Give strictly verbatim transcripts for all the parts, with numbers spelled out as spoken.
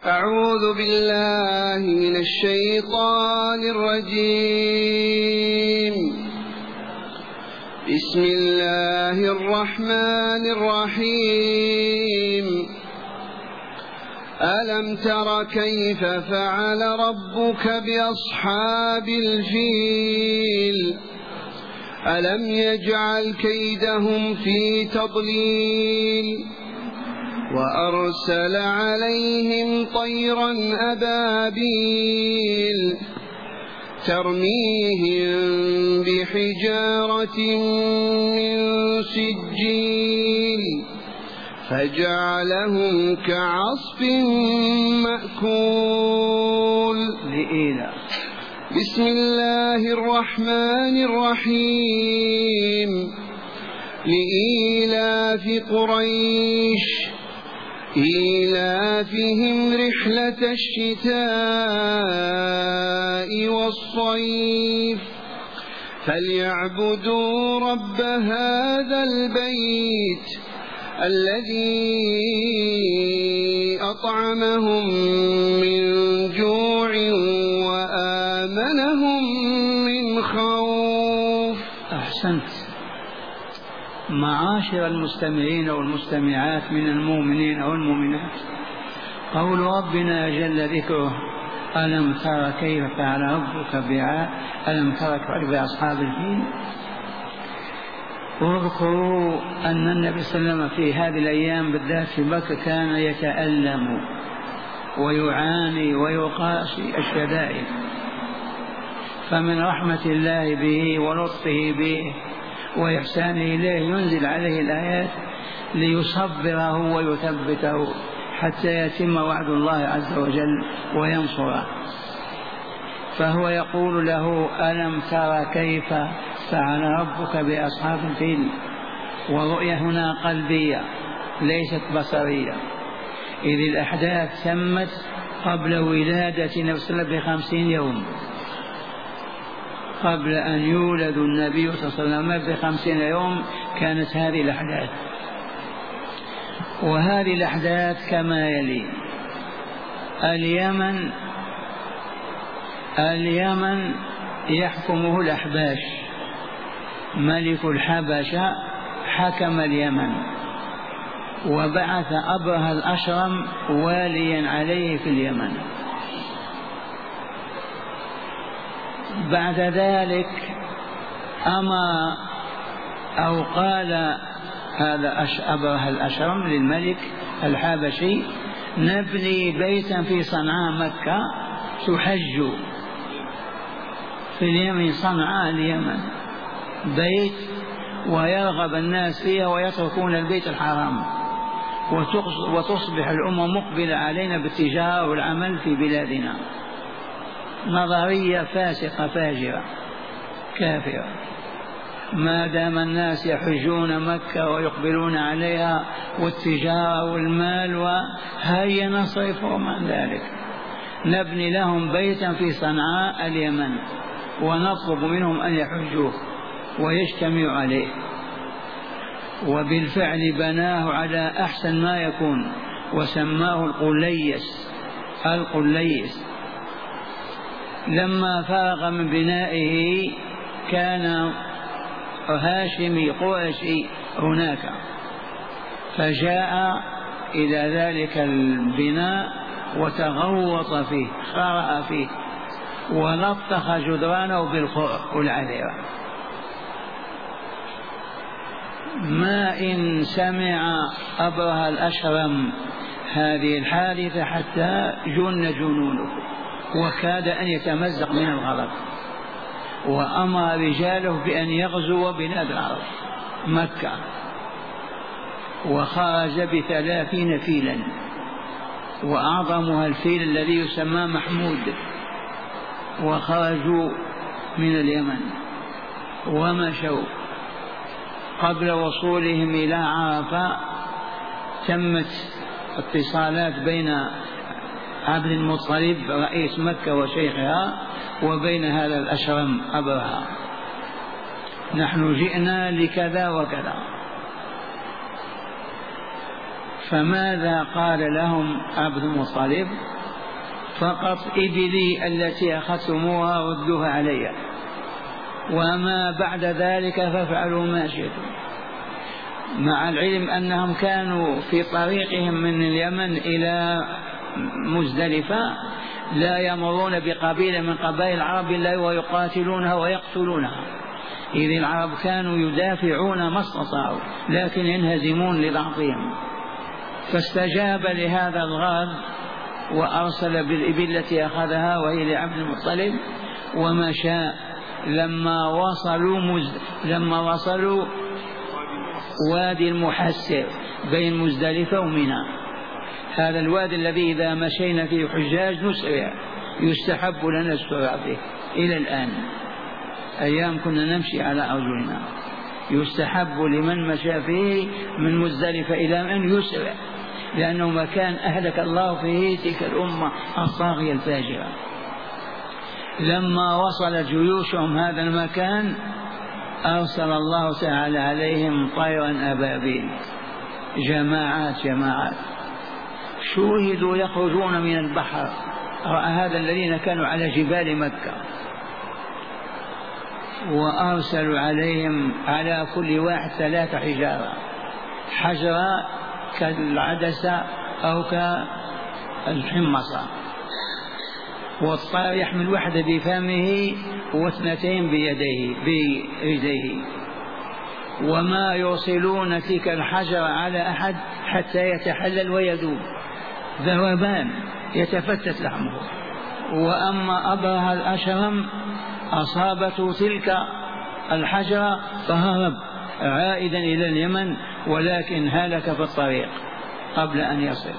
أعوذ بالله من الشيطان الرجيم. بسم الله الرحمن الرحيم. ألم تر كيف فعل ربك بأصحاب الفيل ألم يجعل كيدهم في تضليل وأرسل عليهم طيرا أبابيل ترميهم بحجارة من سجيل فجعلهم كعصف مأكول. لإيلاف. بسم الله الرحمن الرحيم. لإيلاف قريش إيلافهم رحلة الشتاء والصيف فليعبدوا رب هذا البيت الذي أطعمهم من جوع وآمنهم من خوف. أحسنت. معاشر المستمعين والمستمعات من المؤمنين والمؤمنات، قول ربنا جل ذكره: ألم تر كيف فعل ربك بعاد ألم تر كيف بأصحاب الفيل. واذكروا أن النبي صلى الله عليه وسلم في هذه الأيام بالذات في مكة كان يتألم ويعاني ويقاسي الشدائد، فمن رحمة الله به ولطفه به وإحسانه إليه ينزل عليه الآيات ليصبره ويثبته حتى يتم وعد الله عز وجل وينصره. فهو يقول له: ألم تر كيف فعل ربك بأصحاب الفيل. والرؤية هنا قلبية ليست بصرية، إذ الأحداث تمت قبل ولادة النبي صلى الله عليه وسلم بخمسين يوم، قبل أن يولد النبي صلى الله عليه وسلم بخمسين يوم كانت هذه الأحداث. وهذه الأحداث كما يلي: اليمن اليمن يحكمه الأحباش، ملك الحبشة حكم اليمن وبعث أبرهة الأشرم واليا عليه في اليمن. بعد ذلك أمر أو قال هذا أبرهة الأشرم للملك الحبشي: نبني بيتا في صنعاء مكة تحج في اليمن، صنعاء اليمن، بيت ويرغب الناس فيها ويتركون البيت الحرام، وتصبح الأمة مقبلة علينا بالتجارة والعمل في بلادنا. نظرية فاسقة فاجرة كافرة، ما دام الناس يحجون مكة ويقبلون عليها والتجارة والمال، وهيا نصرفهم عن ذلك. نبني لهم بيتا في صنعاء اليمن ونطلب منهم أن يحجوه ويجتمعوا عليه. وبالفعل بناه على أحسن ما يكون وسماه القليس القليس. لما فرغ من بنائه كان هاشمي قرشي هناك، فجاء إلى ذلك البناء وتغوط فيه، خرأ فيه ولطخ جدرانه بالخرق والعذرة. ما إن سمع أبرهة الأشرم هذه الحادثة حتى جن جنونه وكاد أن يتمزق من الغضب، وأمر رجاله بأن يغزوا بلاد العرب مكة، وخرج بثلاثين فيلا، وأعظمها الفيل الذي يسمى محمود، وخرجوا من اليمن ومشوا. قبل وصولهم إلى عرفة تمت اتصالات بين عبد المطلب رئيس مكة وشيخها وبين هذا الأشرم أبرهة: نحن جئنا لكذا وكذا. فماذا قال لهم عبد المطلب؟ فقط إبلي التي أخذتموها ردوها علي، وما بعد ذلك فافعلوا ما شئتم. مع العلم أنهم كانوا في طريقهم من اليمن إلى مزدلفة لا يمرون بقبيلة من قبائل العرب إلا ويقاتلونها ويقتلونها، إذ العرب كانوا يدافعون ما استطاعوا لكن ينهزمون لضعفهم. فاستجاب لهذا الغرض وأرسل بالإبل التي أخذها وهي لعبد المطلب ومشى. لما وصلوا مز... لما وصلوا وادي المحسر بين مزدلفة ومنى، هذا الوادي الذي إذا مشينا فيه حجاج نسرع، يستحب لنا السرعة فيه إلى الآن، أيام كنا نمشي على أرجلنا، يستحب لمن مشى فيه من مزدلفة إلى أن يسرع، لأنه مكان أهلك الله فيه تلك الأمة الطاغية الفاجرة. لما وصلت جيوشهم هذا المكان أرسل الله تعالى عليهم طيرا أبابيل، جماعات جماعات، شوهدوا يخرجون من البحر. رأى هذا الذين كانوا على جبال مكة، وأرسلوا عليهم على كل واحد ثلاث حجارة، حجرة كالعدسة أو كالحمصة، والطائر يحمل واحدة بفمه واثنتين بيديه برجليه، وما يوصلون تلك الحجر على أحد حتى يتحلل ويذوب ذوبان يتفتت لحمه. وأما أبرهة الأشرم أصابته تلك الحجرة فهرب عائدا إلى اليمن، ولكن هلك في الطريق قبل أن يصل.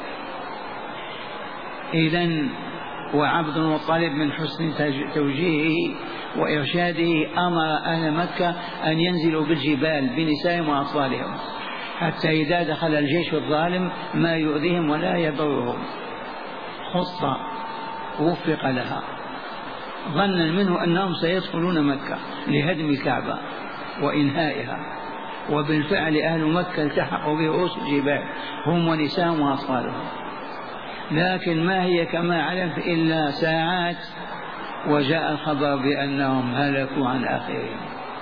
إذن وعبد المطلب من حسن توجيهه وإرشاده أمر أهل مكة أن ينزلوا بالجبال بنسائهم وأطفالهم، حتى إذا دخل الجيش الظالم ما يؤذيهم ولا يضرهم. خطة وفق لها ظنا منه أنهم سيدخلون مكة لهدم الكعبة وإنهائها، وبالفعل أهل مكة التحقوا برؤوس الجبال هم ونسائهم وأطفالهم، لكن ما هي كما علمت إلا ساعات وجاء الخبر بأنهم هلكوا عن آخرهم.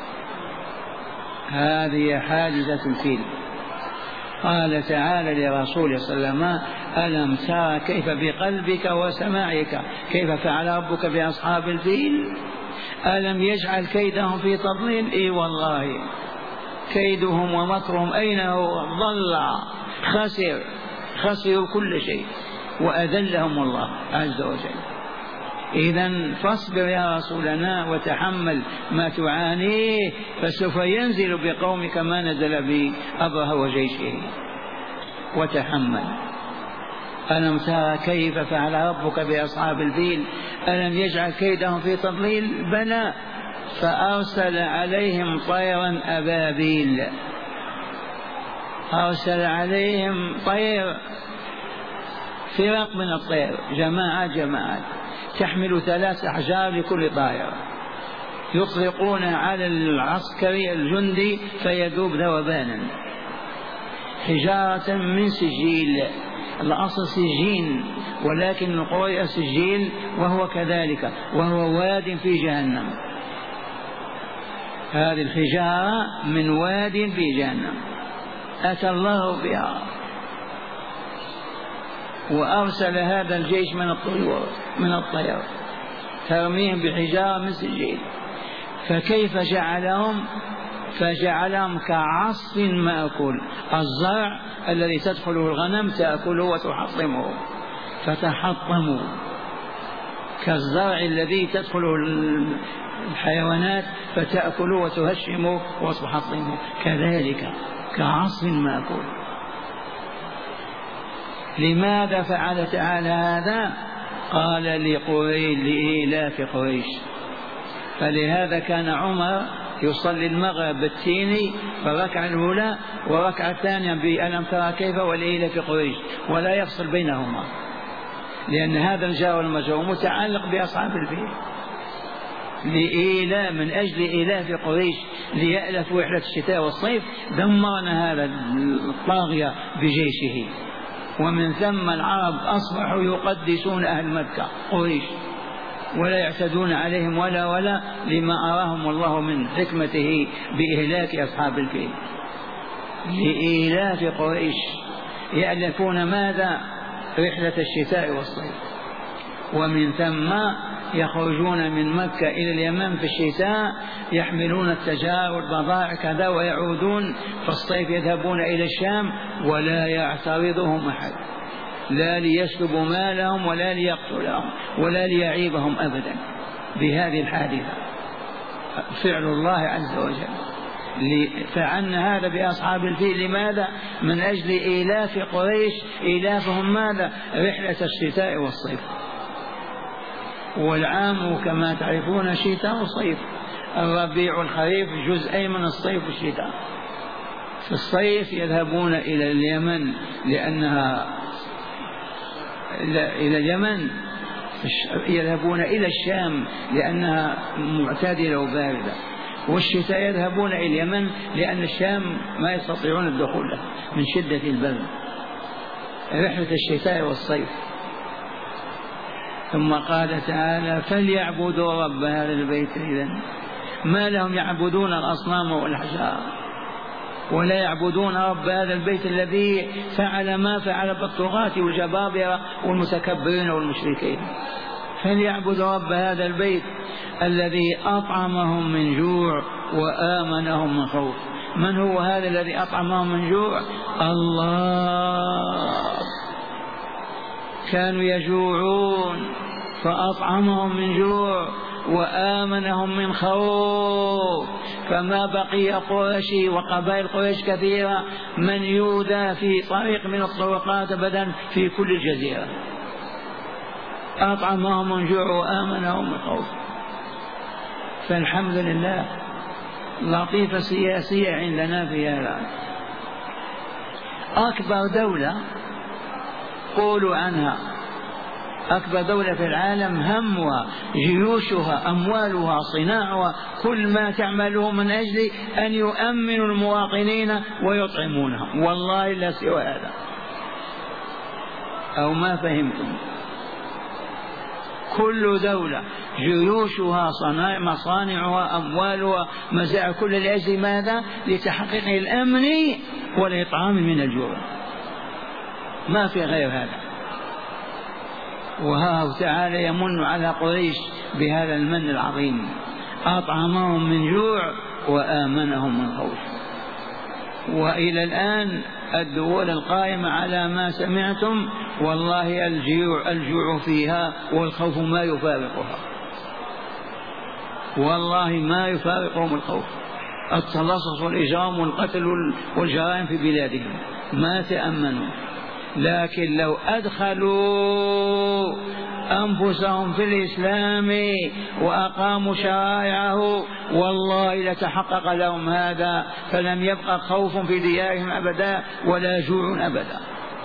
هذه حادثة الفيل. قال تعالى لرسوله صلى الله عليه وسلم: ألم ترى كيف بقلبك وسماعك كيف فعل ربك بأصحاب الفيل؟ ألم يجعل كيدهم في تضليل؟ إي والله كيدهم ومكرهم أين هو؟ ضل، خسر، خسروا كل شيء وأذلهم الله عز وجل. إذن فاصبر يا رسولنا وتحمل ما تعانيه، فسوف ينزل بقومك ما نزل بأبرهة وجيشه، وتحمل. ألم ترى كيف فعل ربك بأصحاب الفيل؟ ألم يجعل كيدهم في تضليل؟ بلى، فأرسل عليهم طيرا أبابيل، أرسل عليهم طير، فرق من الطير، جماعات جماعات تحمل ثلاث أحجار لكل طائر، يطلقون على العسكري الجندي فيذوب ذوبانا، حجارة من سجيل، الأصل سجين ولكن القرية سجيل، وهو كذلك، وهو واد في جهنم. هذه الحجارة من واد في جهنم أتى الله بها. وأرسل هذا الجيش من الطيور من الطير ترميهم بحجارة من سجيل، فكيف جعلهم؟ فجعلهم كعصف مأكول، الزرع الذي تدخله الغنم تأكله وتحطمه، فتحطموا كالزرع الذي تدخله الحيوانات فتأكله وتهشمه وتحطمه، كذلك كعصف مأكول. لماذا فعل تعالى هذا؟ قال لقريش، لإيلاف قريش. فلهذا كان عمر يصلي المغرب بالتيني فركعة الأولى وركعة الثانية بألم ترى كيف ولإيلاف قريش، ولا يفصل بينهما، لأن هذا الجار والمجرور متعلق بأصحاب الفيل. لإيلاف، من أجل إيلاف قريش ليألف رحلة الشتاء والصيف، دمرنا هذا الطاغية بجيشه ومن ثم العرب أصبحوا يقدسون أهل مكة قريش ولا يعتدون عليهم ولا ولا لما أراهم الله من حكمته بإهلاك أصحاب الفيل. لإيلاف قريش يألفون ماذا؟ رحلة الشتاء والصيف، ومن ثم يخرجون من مكة إلى اليمن في الشتاء يحملون التجار والبضائع كذا ويعودون في الصيف يذهبون إلى الشام ولا يعترضهم أحد، لا ليسلبوا مالهم ولا ليقتلهم ولا ليعيبهم أبدا بهذه الحادثة. فعل الله عز وجل. فعلنا هذا بأصحاب الفيل. لماذا؟ من أجل إيلاف قريش، إيلافهم ماذا؟ رحلة الشتاء والصيف. والعام كما تعرفون شتاء وصيف، الربيع والخريف جزئين من الصيف والشتاء. في الصيف يذهبون إلى اليمن لأنها إلى اليمن، يذهبون إلى الشام لأنها معتدلة وباردة، والشتاء يذهبون إلى اليمن لأن الشام ما يستطيعون الدخول له من شدة البرد. رحلة الشتاء والصيف. ثم قال تعالى فليعبدوا رب هذا البيت. إذن ما لهم يعبدون الأصنام والأحجار ولا يعبدون رب هذا البيت الذي فعل ما فعل بالطغاة والجبابرة والمتكبرين والمشركين. فليعبدوا رب هذا البيت الذي أطعمهم من جوع وآمنهم من خوف. من هو هذا الذي أطعمهم من جوع؟ الله. كانوا يجوعون فأطعمهم من جوع وآمنهم من خوف. فما بقي قريش وقبائل قريش كثيرة من يودى في طريق من الطرقات أبدا في كل الجزيرة. أطعمهم من جوع وآمنهم من خوف. فالحمد لله لطيفة سياسية عندنا في هذا. أكبر دولة قولوا عنها، أكبر دولة في العالم همها جيوشها أموالها صناعها كل ما تعمله من أجل أن يؤمنوا المواطنين ويطعمونهم. والله لا سوى هذا. أو ما فهمتم؟ كل دولة جيوشها صنائع مصانعها أموالها مزاع كل لأجل ماذا؟ لتحقيق الأمن والإطعام من الجوع. ما في غير هذا. وها تعالى يمن على قريش بهذا المن العظيم، أطعمهم من جوع وآمنهم من خوف. وإلى الآن الدول القائمة على ما سمعتم والله الجوع الجوع فيها والخوف ما يفارقها، والله ما يفارقهم الخوف. التلصص والإجرام والقتل والجرائم في بلادهم ما تأمنوا. لكن لو أدخلوا أنفسهم في الإسلام وأقاموا شرائعه والله لتحقق لهم هذا، فلم يبقى خوف في ديارهم أبدا ولا جوع أبدا.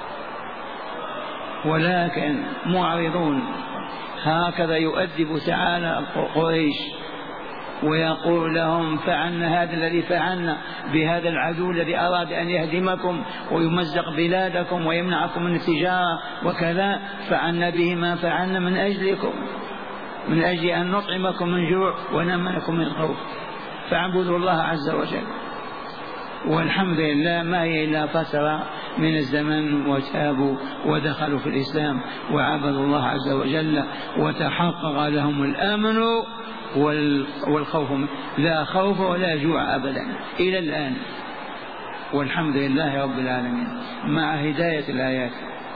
ولكن معرضون. هكذا يؤدب تعالى قريش ويقول لهم فعلنا هذا الذي فعلنا بهذا العدو الذي أراد أن يهدمكم ويمزق بلادكم ويمنعكم من التجارة وكذا، فعلنا به ما فعلنا من أجلكم، من أجل أن نطعمكم من جوع ونمنعكم من خوف. فاعبدوا الله عز وجل. والحمد لله ما هي إلا فترة من الزمن وتابوا ودخلوا في الإسلام وعبدوا الله عز وجل وتحقق لهم الأمن والخوف. لا خوف ولا جوع أبدا إلى الآن، والحمد لله رب العالمين. مع هداية الآيات.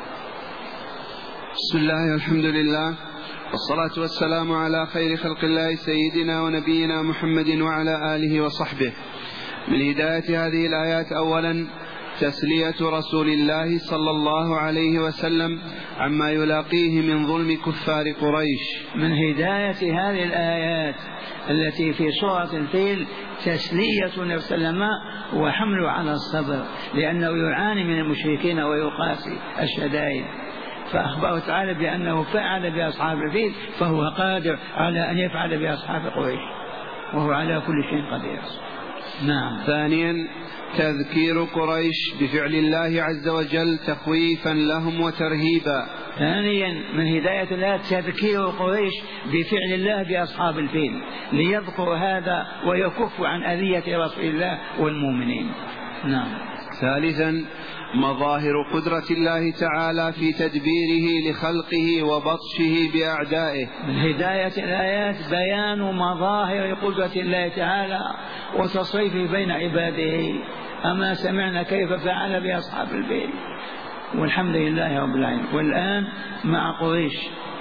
بسم الله والحمد لله والصلاة والسلام على خير خلق الله سيدنا ونبينا محمد وعلى آله وصحبه. من هداية هذه الآيات أولا تسلية رسول الله صلى الله عليه وسلم عما يلاقيه من ظلم كفار قريش. من هداية هذه الآيات التي في سورة الفيل تسلية النبي صلى الله عليه وسلم وحمله على الصبر، لأنه يعاني من المشركين ويقاسي الشدائد. فأخبره تعالى بأنه فعل بأصحاب الفيل فهو قادر على أن يفعل بأصحاب قريش، وهو على كل شيء قدير. نعم. ثانيا تذكير قريش بفعل الله عز وجل تخويفا لهم وترهيبا. ثانيا من هداية الله تذكير قريش بفعل الله بأصحاب الفيل ليذكروا هذا ويكفوا عن أذية رسول الله والمؤمنين. نعم. ثالثا مظاهر قدرة الله تعالى في تدبيره لخلقه وبطشه بأعدائه. من هداية الآيات بيان مظاهر قدرة الله تعالى وتصريفه بين عباده. أما سمعنا كيف فعل بأصحاب الفيل، والحمد لله رب العالمين. والآن مع قريش.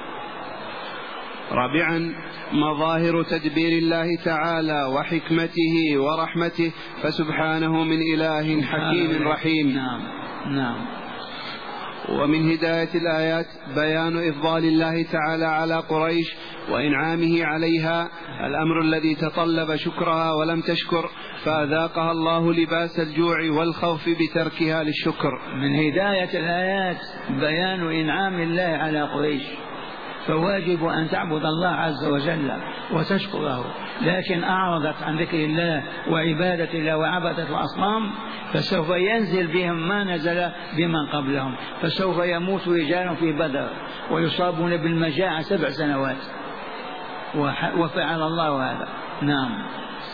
رابعا مظاهر تدبير الله تعالى وحكمته ورحمته، فسبحانه من إله حكيم رحيم. نعم. نعم. ومن هداية الآيات بيان إفضال الله تعالى على قريش وإنعامه عليها، الأمر الذي تطلب شكرها ولم تشكر فأذاقها الله لباس الجوع والخوف بتركها للشكر. من هداية الآيات بيان إنعام الله على قريش، فواجب أن تعبد الله عز وجل وتشكره، لكن أعرضت عن ذكر الله وعبادة الله وعبدت الأصنام فسوف ينزل بهم ما نزل بمن قبلهم، فسوف يموت رجال في بدر ويصابون بالمجاعة سبع سنوات، وفعل الله هذا. نعم.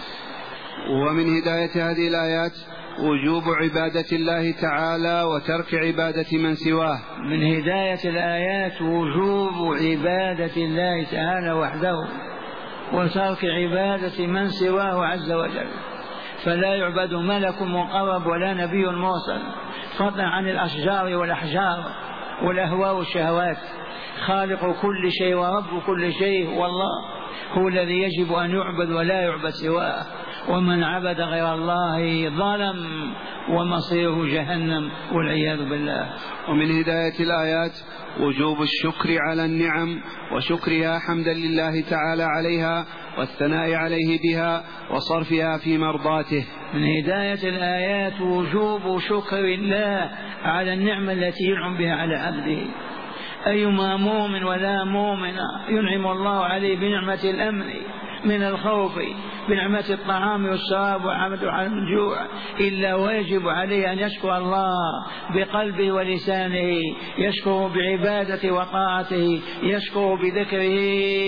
ومن هداية هذه الآيات وجوب عبادة الله تعالى وترك عبادة من سواه. من هداية الآيات وجوب عبادة الله تعالى وحده وترك عبادة من سواه عز وجل، فلا يعبد ملك مقرب ولا نبي مرسل، فضلا عن الأشجار والأحجار والأهواء والشهوات. خالق كل شيء ورب كل شيء هو الله، هو الذي يجب أن يعبد ولا يعبد سواه، ومن عبد غير الله ظلم ومصيره جهنم والعياذ بالله. ومن هداية الآيات وجوب الشكر على النعم وشكرها حمدا لله تعالى عليها والثناء عليه بها وصرفها في مرضاته. من هداية الآيات وجوب شكر الله على النعمة التي ينعم بها على عبده. أيما مؤمن ولا مؤمن ينعم الله عليه بنعمة الأمن من الخوف، بنعمة الطعام والشراب وعمد على الجوع، إلا ويجب عليه أن يشكر الله بقلبه ولسانه، يشكر بعبادته وطاعته، يشكر بذكره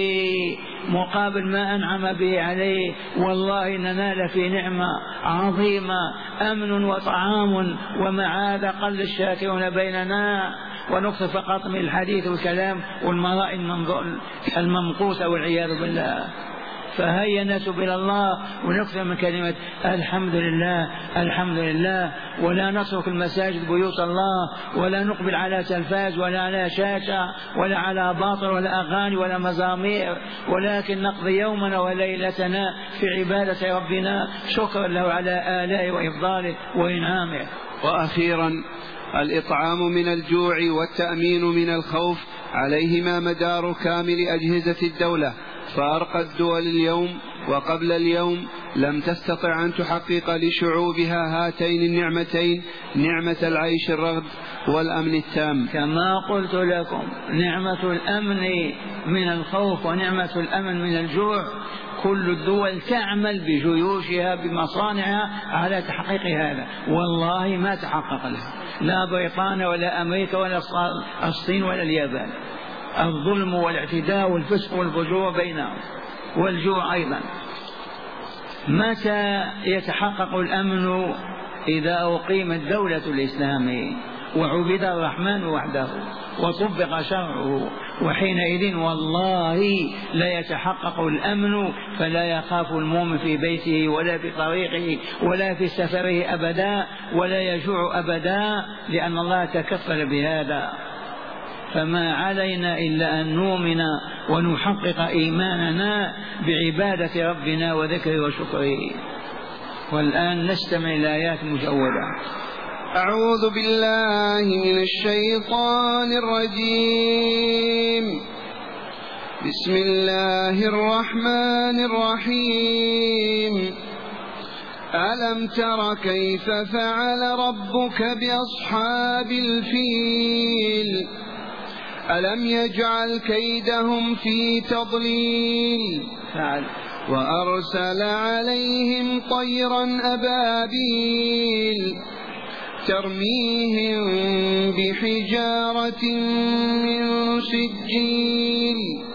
مقابل ما أنعم به عليه. والله إننا لفي نعمة عظيمة، أمن وطعام، ومعاذ قل الشاكرون بيننا. ونقص فقط من الحديث والكلام والمراء الممقوتة والعياذ بالله. فهيا نتوب إلى الله ونكثر من كلمة الحمد لله الحمد لله، ولا نترك المساجد بيوت الله، ولا نقبل على تلفاز ولا على شاشة ولا على باطل ولا أغاني ولا مزامير، ولكن نقضي يومنا وليلتنا في عبادة ربنا شكرا له على آلائه وإفضاله وإنعامه. وأخيرا الإطعام من الجوع والتأمين من الخوف عليهما مدار كامل أجهزة الدولة، فأرقى الدول اليوم وقبل اليوم لم تستطع أن تحقق لشعوبها هاتين النعمتين، نعمة العيش الرغد والأمن التام. كما قلت لكم نعمة الأمن من الخوف ونعمة الأمن من الجوع، كل الدول تعمل بجيوشها بمصانعها على تحقيق هذا، والله ما تحقق لها لا بريطانيا ولا أمريكا ولا الصين ولا اليابان. الظلم والاعتداء والفسق والفجور بينهم والجوع أيضا. متى يتحقق الأمن؟ إذا أقيمت الدولة الإسلامية وعبد الرحمن وحده وطبق شرعه، وحينئذ والله لا يتحقق الأمن، فلا يخاف المؤمن في بيته ولا في طريقه ولا في سفره أبدا، ولا يجوع أبدا، لأن الله تكفل بهذا. فما علينا إلا أن نؤمن ونحقق إيماننا بعبادة ربنا وذكره وشكره. والآن نستمع إلى آيات مجودة. أعوذ بالله من الشيطان الرجيم. بسم الله الرحمن الرحيم. ألم تر كيف فعل ربك بأصحاب الفيل ألم يجعل كيدهم في تضليل وأرسل عليهم طيرا أبابيل ترميهم بحجارة من سجيل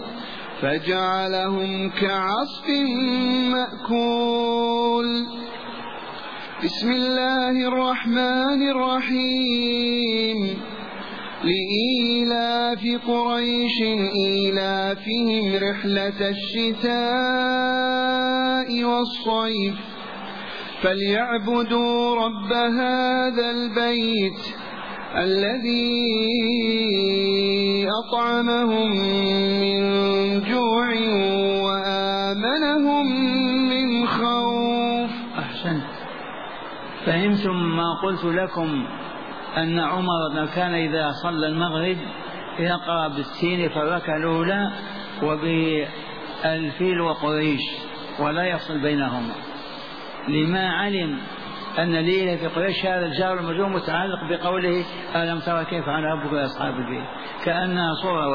فجعلهم كعصف مأكول. بسم الله الرحمن الرحيم. لإيلاف قريش إيلافهم رحلة الشتاء والصيف فليعبدوا رب هذا البيت الذي أطعمهم من جوع وآمنهم من خوف. أحسنت. فهمتم ما قلت لكم أن عمر كان إذا صلى المغرب يقرأ بالسين في الركعة الأولى وبالفيل وقريش ولا يفصل بينهما، لما علم أن ليلة في قريش هذا الجار المجرور متعلق بقوله ألم ترى كيف فعل ربك بأصحاب الفيل، كأنها صورة